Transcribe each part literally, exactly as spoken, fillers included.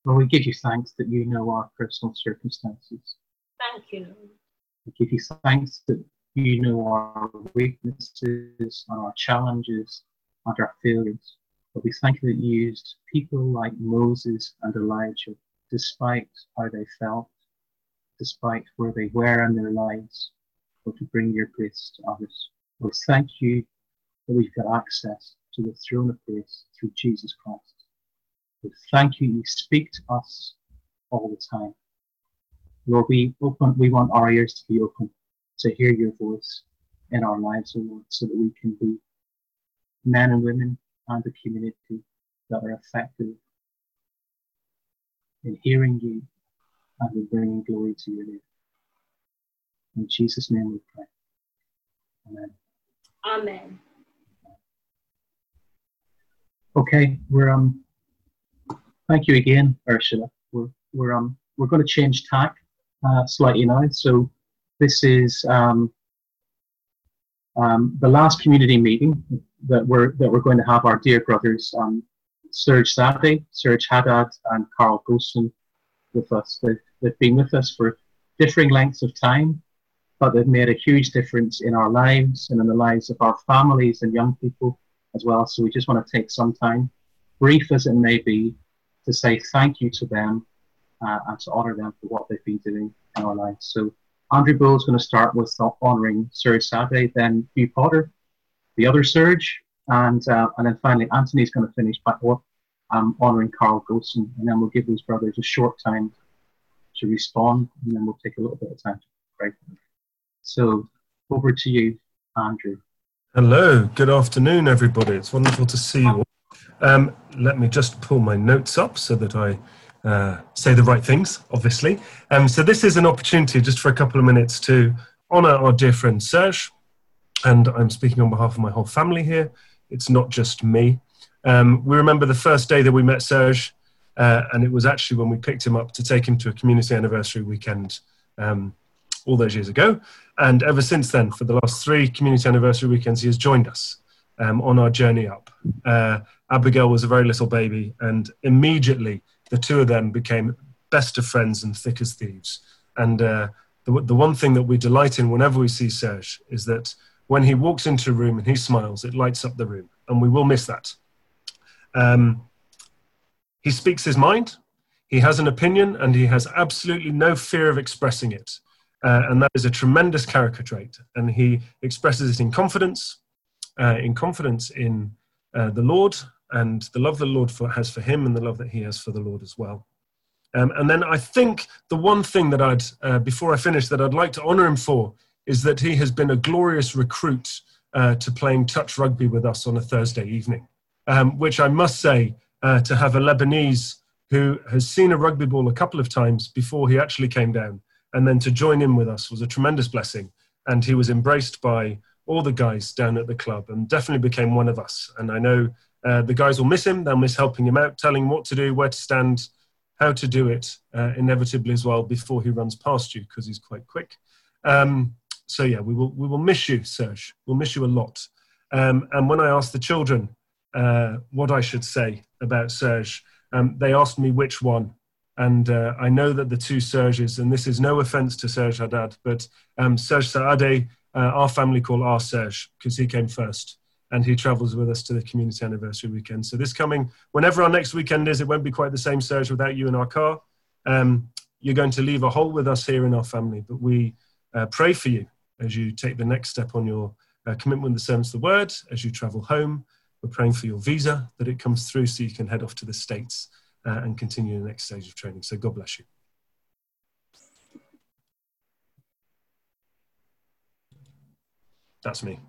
Lord, we give you thanks that you know our personal circumstances. Thank you, Lord. We give you thanks that you know our weaknesses and our challenges and our failures. But we thank you that you used people like Moses and Elijah, despite how they felt, despite where they were in their lives, or to bring your grace to others. We thank you that we've got access to the throne of grace through Jesus Christ. We thank you you speak to us all the time. Lord, we open, we want our ears to be open to hear your voice in our lives, O Lord, so that we can be men and women and a community that are effective in hearing you and in bringing glory to your name. In Jesus' name we pray. Amen. Amen. Okay, we're um. Thank you again, Ursula. We're we're um we're going to change tack uh, slightly now. So this is um um the last community meeting that we're that we're going to have our dear brothers um Serge Zadeh, Serge Haddad, and Carl Golson with us. They've they've been with us for differing lengths of time, but they've made a huge difference in our lives and in the lives of our families and young people as well. So we just want to take some time, brief as it may be, to say thank you to them uh, and to honour them for what they've been doing in our lives. So Andrew Bull is going to start with honouring Serge Zadeh, then Hugh Potter, the other Serge, and uh, and then finally Anthony's going to finish by um, honouring Carl Golson, and then we'll give those brothers a short time to respond, and then we'll take a little bit of time to pray. So over to you, Andrew. Hello, good afternoon, everybody. It's wonderful to see you all. Um, let me just pull my notes up so that I uh, say the right things, obviously. Um, so this is an opportunity just for a couple of minutes to honour our dear friend Serge, and I'm speaking on behalf of my whole family here. It's not just me. Um, we remember the first day that we met Serge, uh, and it was actually when we picked him up to take him to a community anniversary weekend um, all those years ago. And ever since then, for the last three community anniversary weekends, he has joined us um, on our journey up. Uh, Abigail was a very little baby, and immediately the two of them became best of friends and thick as thieves. And uh, the, the one thing that we delight in whenever we see Serge is that when he walks into a room and he smiles, it lights up the room, and we will miss that. Um, he speaks his mind, he has an opinion, and he has absolutely no fear of expressing it. Uh, and that is a tremendous character trait. And he expresses it in confidence, uh, in confidence in uh, the Lord, and the love the Lord for, has for him, and the love that he has for the Lord as well. Um, and then I think the one thing that I'd, uh, before I finish, that I'd like to honour him for is that he has been a glorious recruit uh, to playing touch rugby with us on a Thursday evening, um, which I must say, uh, to have a Lebanese who has seen a rugby ball a couple of times before he actually came down, and then to join in with us was a tremendous blessing. And he was embraced by all the guys down at the club and definitely became one of us. And I know uh, the guys will miss him. They'll miss helping him out, telling him what to do, where to stand, how to do it, uh, inevitably as well, before he runs past you, because he's quite quick. Um, so yeah, we will we will miss you, Serge. We'll miss you a lot. Um, and when I asked the children uh, what I should say about Serge, um, they asked me which one. And uh, I know that the two Serges, and this is no offense to Serge Haddad, but um, Serge Saadeh, uh, our family call our Serge, because he came first, and he travels with us to the community anniversary weekend. So this coming, whenever our next weekend is, it won't be quite the same Serge without you in our car. Um, you're going to leave a hole with us here in our family, but we uh, pray for you as you take the next step on your uh, commitment with the servants of the word, as you travel home. We're praying for your visa, that it comes through so you can head off to the States Uh, and continue the next stage of training. So God bless you. That's me.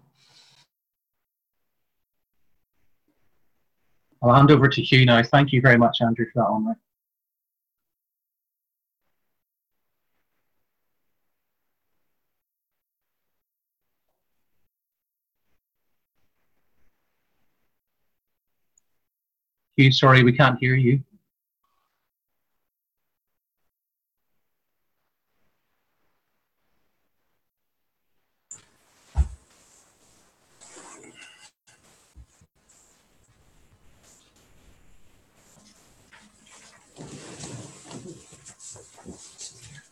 I'll hand over to Hugh now. Thank you very much, Andrew, for that honour. Hugh, sorry, we can't hear you.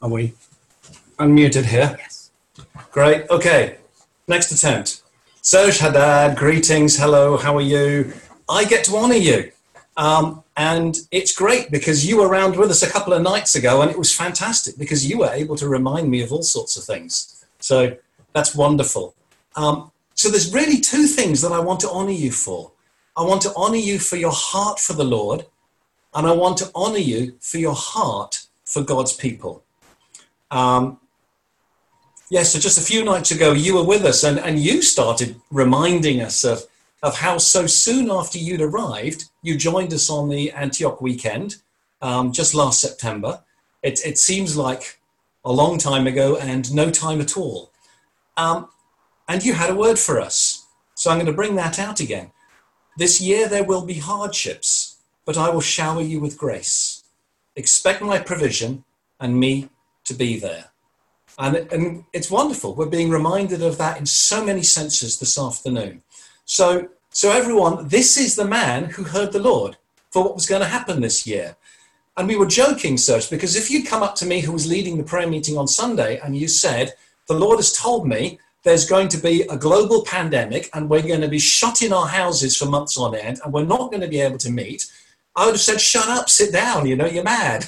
Are we unmuted here? Yes. Great. Okay. Next attempt. Serge Haddad, greetings. Hello. How are you? I get to honour you. Um, and it's great because you were around with us a couple of nights ago, and it was fantastic because you were able to remind me of all sorts of things. So that's wonderful. Um, so there's really two things that I want to honour you for. I want to honour you for your heart for the Lord, and I want to honour you for your heart for God's people. Um, yes, so just a few nights ago, you were with us, and, and you started reminding us of, of how so soon after you'd arrived, you joined us on the Antioch weekend, um, just last September. It, it seems like a long time ago and no time at all. Um, and you had a word for us. So I'm going to bring that out again. This year there will be hardships, but I will shower you with grace. Expect my provision and me to be there. And, and it's wonderful. We're being reminded of that in so many senses this afternoon. So, so everyone, this is the man who heard the Lord for what was going to happen this year. And we were joking, Serge, because if you come up to me who was leading the prayer meeting on Sunday and you said, the Lord has told me there's going to be a global pandemic and we're going to be shut in our houses for months on end and we're not going to be able to meet, I would have said, shut up, sit down, you know, you're mad.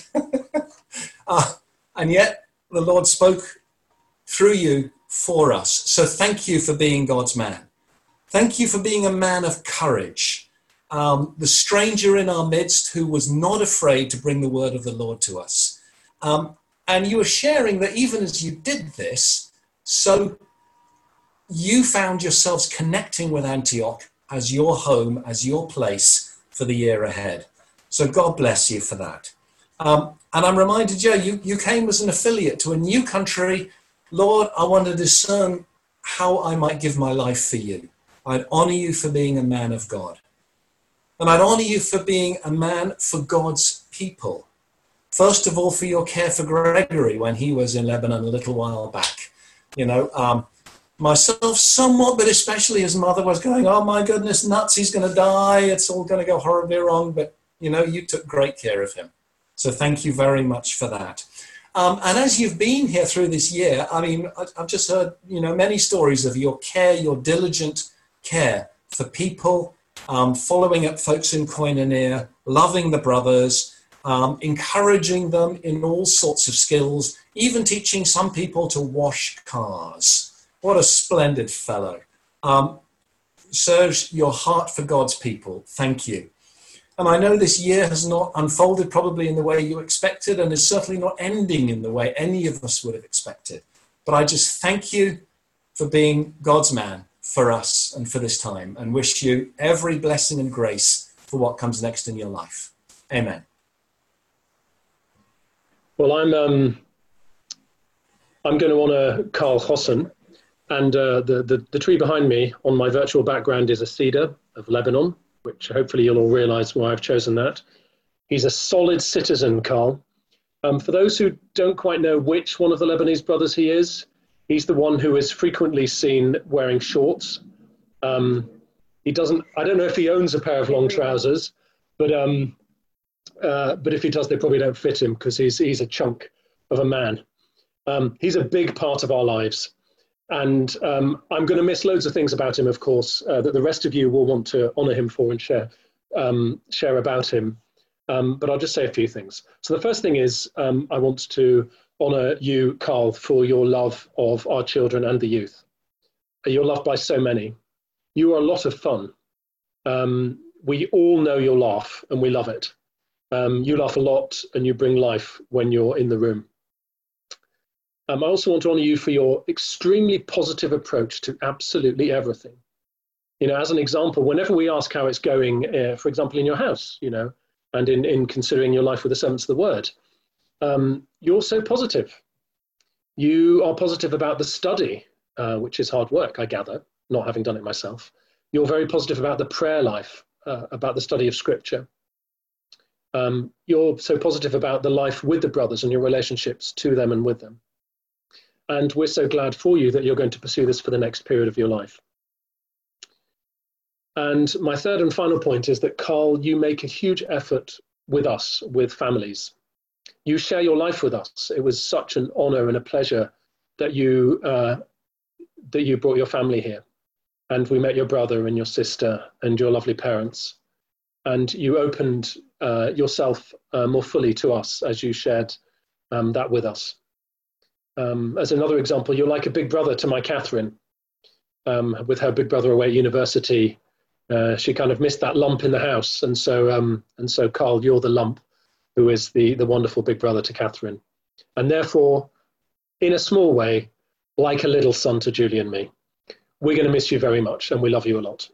uh, and yet the Lord spoke through you for us. So thank you for being God's man. Thank you for being a man of courage. Um, the stranger in our midst who was not afraid to bring the word of the Lord to us. Um, and you were sharing that even as you did this, so you found yourselves connecting with Antioch as your home, as your place for the year ahead. So God bless you for that. Um, and I'm reminded, yeah, you, you came as an affiliate to a new country. Lord, I want to discern how I might give my life for you. I'd honor you for being a man of God. And I'd honor you for being a man for God's people. First of all, for your care for Gregory when he was in Lebanon a little while back. You know, um, myself somewhat, but especially his mother was going, oh my goodness, nuts, he's going to die. It's all going to go horribly wrong. But, you know, you took great care of him. So thank you very much for that. Um, and as you've been here through this year, I mean, I've just heard, you know, many stories of your care, your diligent care for people, um, following up folks in Koinonia, loving the brothers, um, encouraging them in all sorts of skills, even teaching some people to wash cars. What a splendid fellow. Um, Serge, your heart for God's people, thank you. And I know this year has not unfolded probably in the way you expected and is certainly not ending in the way any of us would have expected. But I just thank you for being God's man for us and for this time and wish you every blessing and grace for what comes next in your life. Amen. Well, I'm um, I'm going to honour Carl Hosson, and uh, the, the, the tree behind me on my virtual background is a cedar of Lebanon, which hopefully you'll all realise why I've chosen that. He's a solid citizen, Carl. Um, for those who don't quite know which one of the Lebanese brothers he is, he's the one who is frequently seen wearing shorts. Um, he doesn't, I don't know if he owns a pair of long trousers, but um, uh, but if he does, they probably don't fit him because he's, he's a chunk of a man. Um, he's a big part of our lives. And um, I'm going to miss loads of things about him, of course, uh, that the rest of you will want to honour him for and share, um, share about him. Um, but I'll just say a few things. So the first thing is um, I want to honour you, Carl, for your love of our children and the youth. You're loved by so many. You are a lot of fun. Um, we all know your laugh and we love it. Um, you laugh a lot and you bring life when you're in the room. Um, I also want to honour you for your extremely positive approach to absolutely everything. You know, as an example, whenever we ask how it's going, uh, for example, in your house, you know, and in, in considering your life with the servants of the word, um, you're so positive. You are positive about the study, uh, which is hard work, I gather, not having done it myself. You're very positive about the prayer life, uh, about the study of scripture. Um, you're so positive about the life with the brothers and your relationships to them and with them. And we're so glad for you that you're going to pursue this for the next period of your life. And my third and final point is that, Carl, you make a huge effort with us, with families. you share your life with us. It was such an honor and a pleasure that you, uh, that you brought your family here. And we met your brother and your sister and your lovely parents. And you opened uh, yourself uh, more fully to us as you shared um, that with us. Um, as another example, you're like a big brother to my Catherine. Um, with her big brother away at university, uh, she kind of missed that lump in the house. And so, um, and so Carl, you're the lump who is the, the wonderful big brother to Catherine. And therefore, in a small way, like a little son to Julie and me. We're going to miss you very much, and we love you a lot.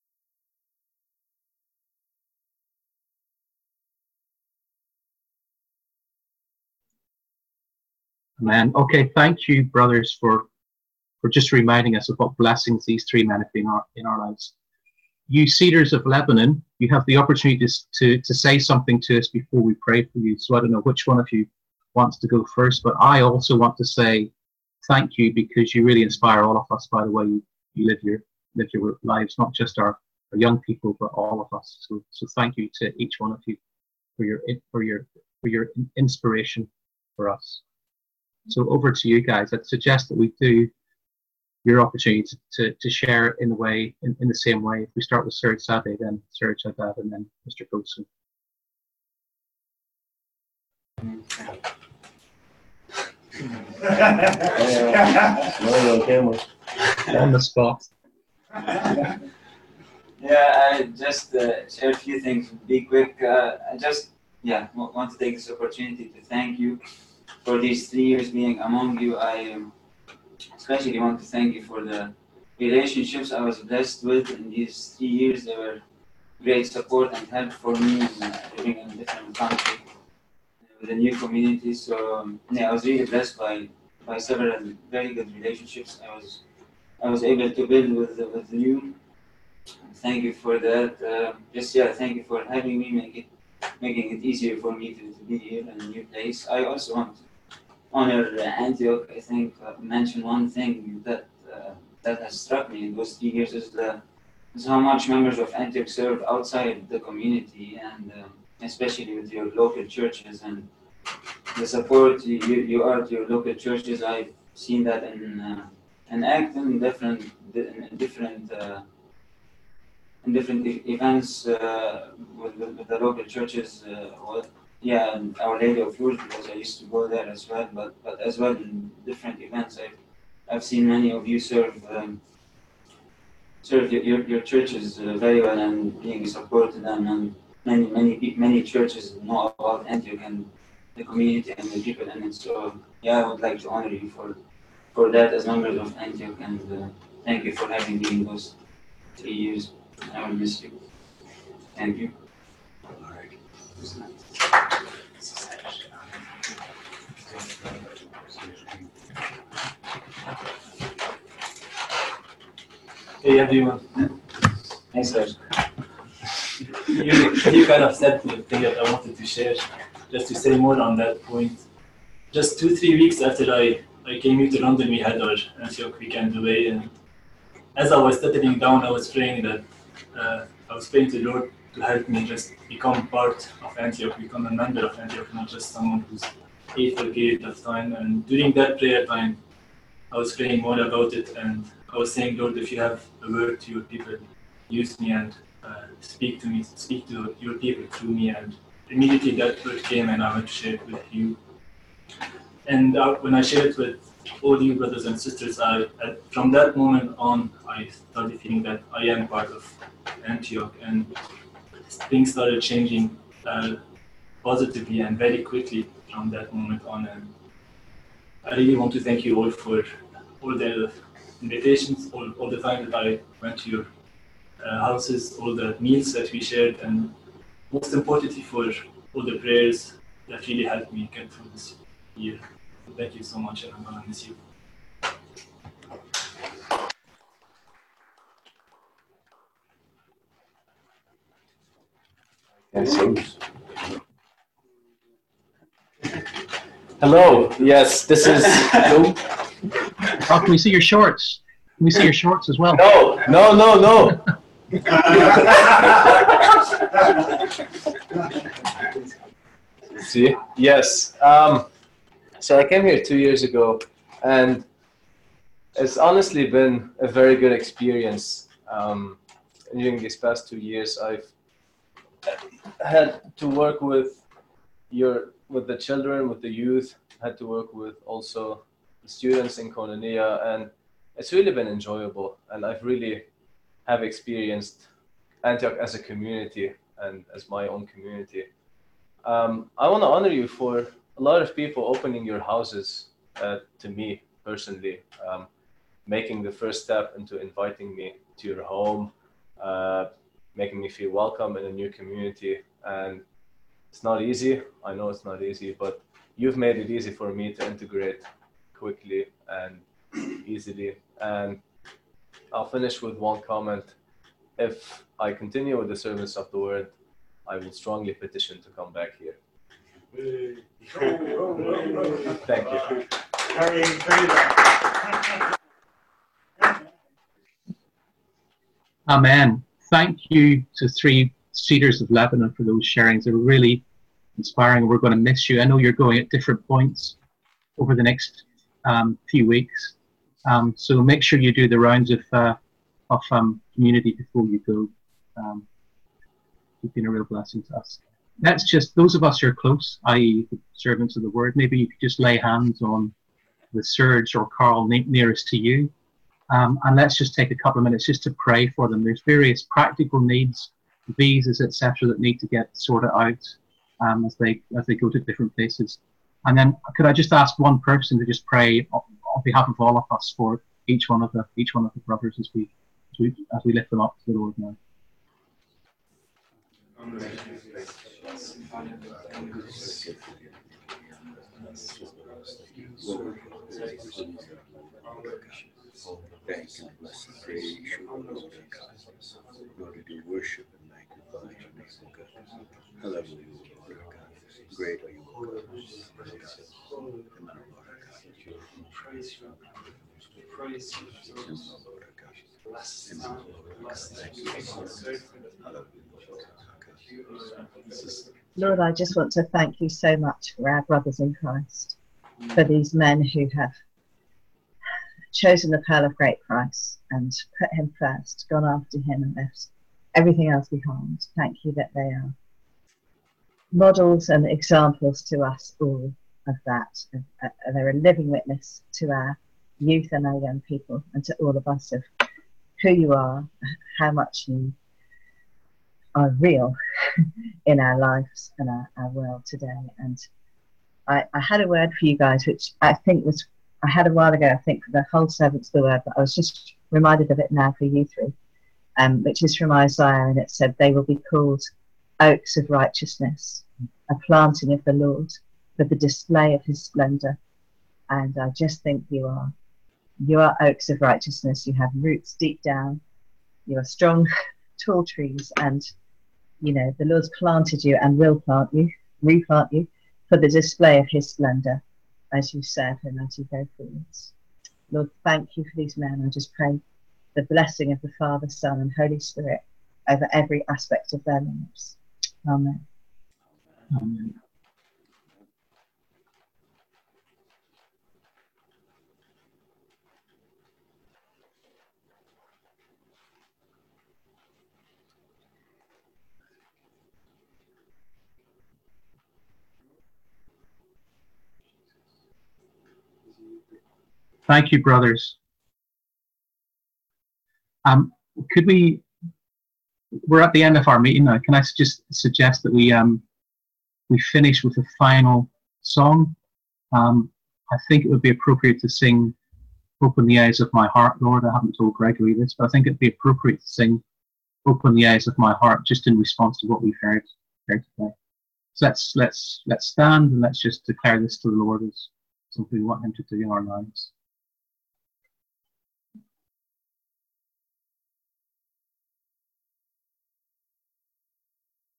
Amen. Okay, thank you, brothers, for for just reminding us of what blessings these three men have been in our, in our lives. You Cedars of Lebanon, you have the opportunity to, to say something to us before we pray for you. So I don't know which one of you wants to go first, but I also want to say thank you, because you really inspire all of us by the way you, you live your live your lives, not just our, our young people, but all of us. So so thank you to each one of you for your for your for your inspiration for us. So over to you guys. I'd suggest that we do your opportunity to, to, to share in the way in, in the same way. If we start with Serge Sade, then Serge Haddad, and then Mister Golson. On the spot. Yeah, I just uh, share a few things. Be quick. Uh, I just yeah want to take this opportunity to thank you for these three years being among you. I um, especially want to thank you for the relationships I was blessed with in these three years. They were great support and help for me in uh, living in a different country with a new community. So um, yeah, I was really blessed by by several very good relationships I was I was able to build with with you. Thank you for that. Uh, just yeah, thank you for having me, make it making it easier for me to, to be here in a new place. I also want to honor uh, Antioch. I think uh, mention one thing that uh, that has struck me in those three years is the is how much members of Antioch serve outside the community, and uh, especially with your local churches and the support you, you, you are to your local churches. I've seen that in uh, in Acton, different in different. Uh, in different e- events uh, with, with, with the local churches, uh, or, yeah, and Our Lady of Lourdes, because I used to go there as well, but, but as well in different events, I've, I've seen many of you serve um, serve your, your, your churches uh, very well and being a support to them, and many, many, many churches know about Antioch and the community and the people in it, so yeah, I would like to honor you for, for that as members of Antioch, and uh, thank you for having me in those three years. I will miss you. Thank you. All right. Hey everyone. Hey, sir. You, you kind of said the thing that I wanted to share. Just to say more on that point. Just two, three weeks after I, I came here to London, we had our Antioch weekend away, and as I was settling down, I was praying that uh, I was praying to the Lord to help me just become part of Antioch, become a member of Antioch, not just someone who's here for a period of time. And during that prayer time, I was praying more about it, and I was saying, Lord, if you have a word to your people, use me and uh, speak to me, speak to your people through me. And immediately that word came, and I went to share it with you. And uh, when I shared it with all you brothers and sisters, I, uh, from that moment on, I started feeling that I am part of Antioch, and things started changing uh, positively and very quickly from that moment on. And I really want to thank you all for all the invitations, all, all the time that I went to your uh, houses, all the meals that we shared, and most importantly for all the prayers that really helped me get through this year. Thank you so much, and I'm gonna miss you. Hello. Yes, this is. Oh, can we see your shorts? Can we see your shorts as well? No, no, no, no. See? Yes. Um, so I came here two years ago, and it's honestly been a very good experience. Um, during these past two years, I've had to work with your with the children, with the youth. Had to work with also the students in Koinonia, and it's really been enjoyable. And I've really have experienced Antioch as a community and as my own community. Um, I want to honor you for a lot of people opening your houses uh, to me personally, um, making the first step into inviting me to your home, uh, making me feel welcome in a new community. And it's not easy. I know it's not easy, but you've made it easy for me to integrate quickly and easily. And I'll finish with one comment. If I continue with the service of the word, I will strongly petition to come back here. Thank you. Amen. Thank you to three Cedars of Lebanon for those sharings. They were really inspiring. We're going to miss you. I know you're going at different points over the next um, few weeks. Um, so make sure you do the rounds of, uh, of um, community before you go. Um, you've been a real blessing to us. That's just those of us who are close, that is the servants of the word. Maybe you could just lay hands on the Serge or Carl nearest to you. Um, and let's just take a couple of minutes just to pray for them. There's various practical needs, visas, et cetera, that need to get sorted out um, as they as they go to different places. And then, could I just ask one person to just pray on, on behalf of all of us for each one of the each one of the brothers as we as we, as we lift them up to the Lord now. Thank and bless and praise you, Lord God. Lord, we do worship and magnify your name, O God. Hallelujah, Lord God. Great are you, O God. Amen, Lord God. Praise you. Praise you. Amen, Lord God. Amen, Lord God. Thank you, Lord. Hallelujah, Lord, I just want to thank you so much for our brothers in Christ, for these men who have chosen the pearl of great price and put him first, gone after him and left everything else behind. Thank you that they are models and examples to us all of that. Uh, they're a living witness to our youth and our young people and to all of us of who you are, how much you are real in our lives and our, our world today. And I, I had a word for you guys, which I think was I had a while ago, I think, for the whole servants of the word, but I was just reminded of it now for you three, um, which is from Isaiah, and it said, they will be called oaks of righteousness, a planting of the Lord, for the display of his splendor. And I just think you are. You are oaks of righteousness. You have roots deep down. You are strong, tall trees, and, you know, the Lord's planted you and will plant you, replant you, for the display of his splendor, as you serve him, as you go forwards. Lord, thank you for these men. I just pray the blessing of the Father, Son, and Holy Spirit over every aspect of their lives. Amen. Amen. Thank you, brothers. Um, could we, we're at the end of our meeting now. Can I just suggest that we um, we finish with a final song? Um, I think it would be appropriate to sing Open the Eyes of My Heart, Lord. I haven't told Gregory this, but I think it'd be appropriate to sing Open the Eyes of My Heart just in response to what we've heard, heard today. So let's, let's, let's stand and let's just declare this to the Lord as something we want him to do in our lives.